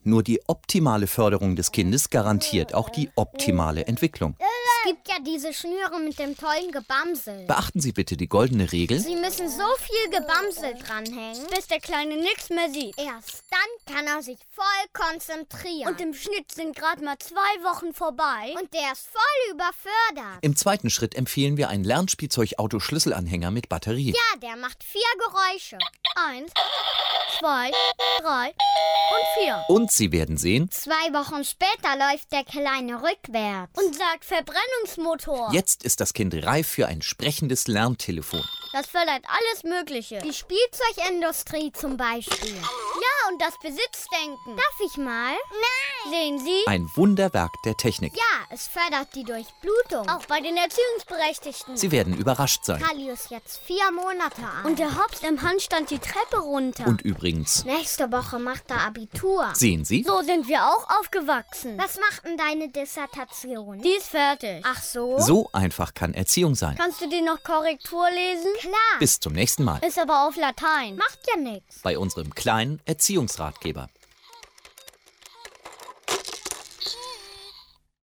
Nur die optimale Förderung des Kindes garantiert auch die optimale Entwicklung. Es gibt ja diese Schnüre mit dem tollen Gebamsel. Beachten Sie bitte die goldene Regel. Sie müssen so viel Gebamsel dranhängen, bis der Kleine nichts mehr sieht. Erst dann kann er sich voll konzentrieren. Und im Schnitt sind gerade mal 2 Wochen vorbei. Und der ist voll überfördert. Im zweiten Schritt empfehlen wir einen Lernspielzeug-Autoschlüsselanhänger mit Batterie. Ja, der macht 4 Geräusche. 1, 2, 3 und 4. Und Sie werden sehen, 2 Wochen später läuft der Kleine rückwärts. Und sagt Verbrennungsmotor. jetzt ist das Kind reif für ein sprechendes Lerntelefon. Das fördert alles Mögliche. Die Spielzeugindustrie zum Beispiel. Ja, und das Besitzdenken. Darf ich mal? Nein. Sehen Sie? Ein Wunderwerk der Technik. Ja, es fördert die Durchblutung. Auch bei den Erziehungsberechtigten. Sie werden überrascht sein. Kali ist jetzt 4 Monate alt. Und der hops im Handstand die Treppe runter. Und übrigens, nächste Woche macht er Abitur. sehen Sie? So sind wir auch aufgewachsen. Was macht denn deine Dissertation? Die ist fertig. Ach so? So einfach kann Erziehung sein. Kannst du die noch Korrektur lesen? Klar. Bis zum nächsten Mal Ist aber auf Latein. Macht ja nichts. bei unserem kleinen Erziehungsratgeber.